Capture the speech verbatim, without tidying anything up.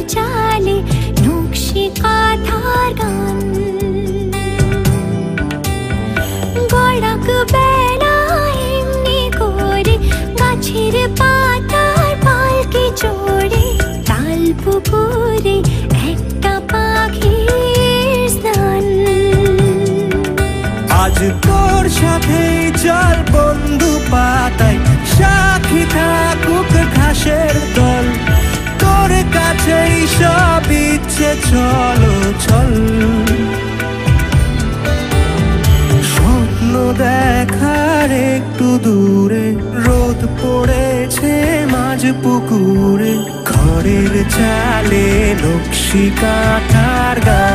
চালে নকশি কাঁথার গান। গড়াক বেলা এমনি করে গাছের পাতার পালকি চড়ে তাল পুকুরে একটা পাখির স্নান। আজ তোর সাথে চল বন্ধু পাতায় সাক্ষী থাকুক ঘাসের দল। তোর কাছেই সব ইচ্ছে চলো চল। স্বপ্ন দেখার একটু দূরে রোদ পড়েছে মাঝ পুকুরে। ঘরের চালে নকশি কাঁথার গান।